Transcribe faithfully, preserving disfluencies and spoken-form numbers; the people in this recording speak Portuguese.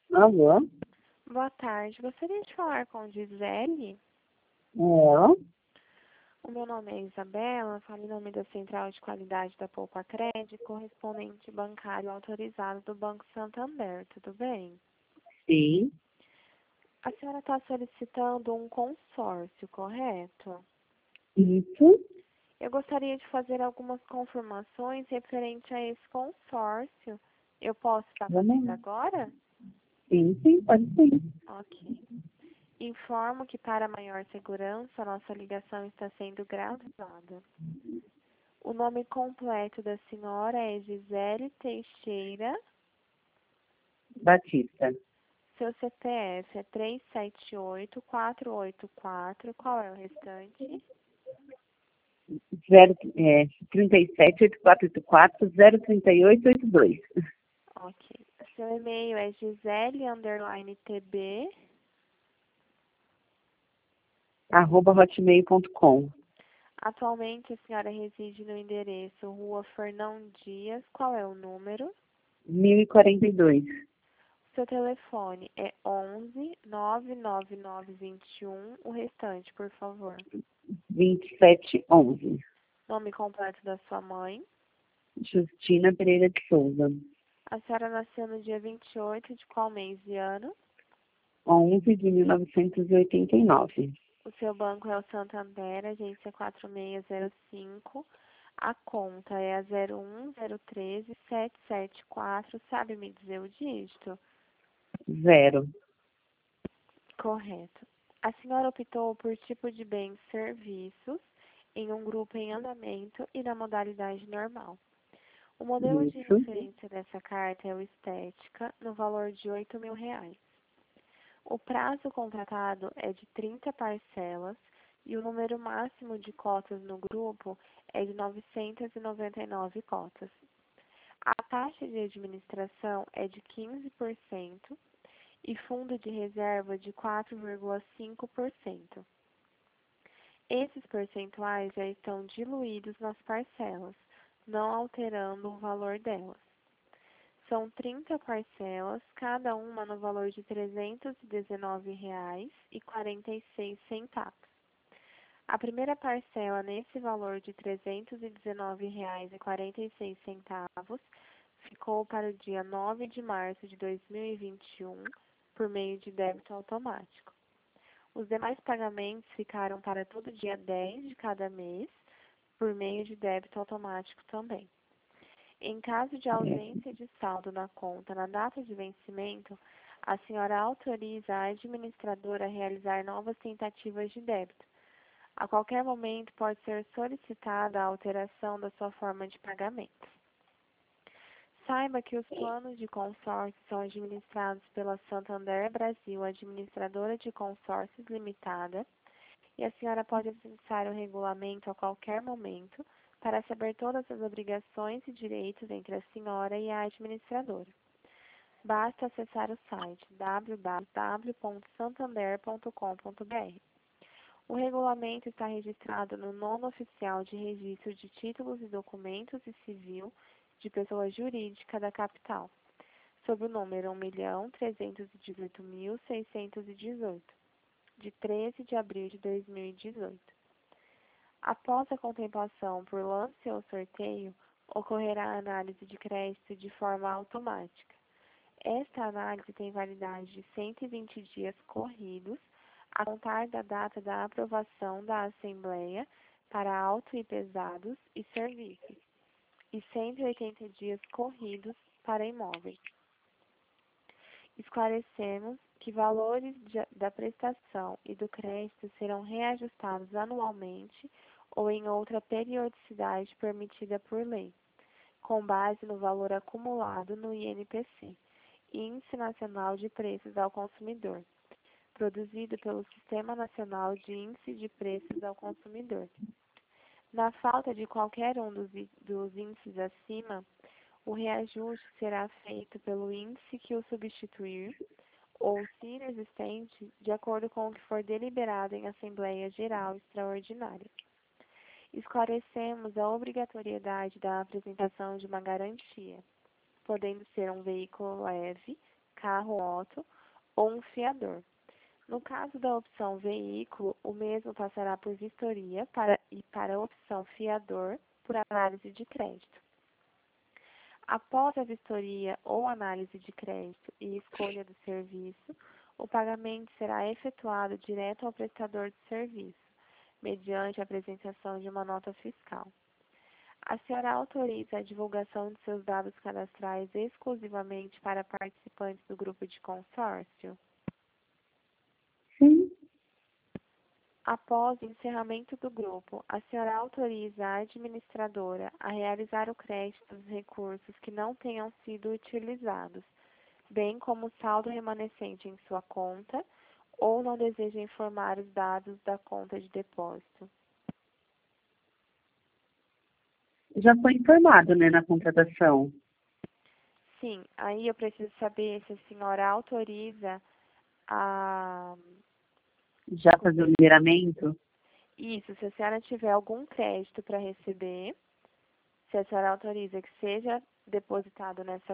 Alô? Boa tarde. Gostaria de falar com Gisele. É, O meu nome é Isabela, falo em nome da Central de Qualidade da Poupa Crédito, correspondente bancário autorizado do Banco Santander. Tudo bem? sim, A senhora está solicitando um consórcio, correto? isso. Eu gostaria de fazer algumas confirmações referente a esse consórcio. Eu posso estar Vamos fazendo lá. agora? Sim, sim, pode sim. Ok. Informo que, para maior segurança, a nossa ligação está sendo gravada. O nome completo da senhora é Gisele Teixeira. Batista. Seu C P F é três sete oito, quatro oito quatro. Qual é o restante? Zero, é, trinta e sete, oito quatro oito quatro, zero trinta e oito, oito dois. Ok. Seu e-mail é gisele underline tb. Arroba hotmail ponto com. Atualmente a senhora reside no endereço Rua Fernão Dias. Qual é o número? mil e quarenta e dois. Seu telefone é onze, nove nove nove vinte e um. O restante, por favor. vinte e sete onze. Nome completo da sua mãe. Justina Pereira de Souza. A senhora nasceu no dia vinte e oito de qual mês e ano? onze de mil novecentos e oitenta e nove. O seu banco é o Santander, agência quatro seis zero cinco. A conta é a zero um zero um três sete sete quatro. Sabe me dizer o dígito? Zero. Correto. A senhora optou por tipo de bens e serviços em um grupo em andamento e na modalidade normal. O modelo de Isso. referência dessa carta é o Estética, no valor de oito mil reais. O prazo contratado é de trinta parcelas e o número máximo de cotas no grupo é de novecentas e noventa e nove cotas. A taxa de administração é de quinze por cento e fundo de reserva de quatro vírgula cinco por cento. Esses percentuais já estão diluídos nas parcelas, não alterando o valor delas. São trinta parcelas, cada uma no valor de trezentos e dezenove reais e quarenta e seis centavos. A primeira parcela nesse valor de trezentos e dezenove reais e quarenta e seis centavos ficou para o dia nove de março de dois mil e vinte e um por meio de débito automático. Os demais pagamentos ficaram para todo dia dez de cada mês por meio de débito automático também. Em caso de ausência de saldo na conta na data de vencimento, a senhora autoriza a administradora a realizar novas tentativas de débito. A qualquer momento pode ser solicitada a alteração da sua forma de pagamento. Saiba que os planos de consórcio são administrados pela Santander Brasil, administradora de consórcios limitada, e a senhora pode acessar o regulamento a qualquer momento para saber todas as obrigações e direitos entre a senhora e a administradora. Basta acessar o site w w w ponto santander ponto com ponto b r. O regulamento está registrado no nono oficial de registro de títulos e documentos e civil de pessoa jurídica da capital, sob o número um milhão trezentos e dezoito mil seiscentos e dezoito, de treze de abril de dois mil e dezoito. Após a contemplação por lance ou sorteio, ocorrerá a análise de crédito de forma automática. Esta análise tem validade de cento e vinte dias corridos, a contar da data da aprovação da Assembleia para auto e pesados e serviços, e cento e oitenta dias corridos para imóveis. Esclarecemos que valores de, da prestação e do crédito serão reajustados anualmente ou em outra periodicidade permitida por lei, com base no valor acumulado no I N P C, Índice Nacional de Preços ao Consumidor, produzido pelo Sistema Nacional de Índice de Preços ao Consumidor. Na falta de qualquer um dos, dos índices acima, o reajuste será feito pelo índice que o substituir, ou, se inexistente, de acordo com o que for deliberado em Assembleia Geral Extraordinária. Esclarecemos a obrigatoriedade da apresentação de uma garantia, podendo ser um veículo leve, carro, moto ou um fiador. No caso da opção veículo, o mesmo passará por vistoria para, e para a opção fiador por análise de crédito. Após a vistoria ou análise de crédito e escolha do serviço, o pagamento será efetuado direto ao prestador de serviço, mediante a apresentação de uma nota fiscal. A senhora autoriza a divulgação de seus dados cadastrais exclusivamente para participantes do grupo de consórcio? Sim. Após o encerramento do grupo, a senhora autoriza a administradora a realizar o crédito dos recursos que não tenham sido utilizados, bem como o saldo remanescente em sua conta, ou não deseja informar os dados da conta de depósito? Já foi informado, né, na contratação. Sim, aí eu preciso saber se a senhora autoriza a... Já fazer o liberamento? Isso, se a senhora tiver algum crédito para receber, se a senhora autoriza que seja depositado nessa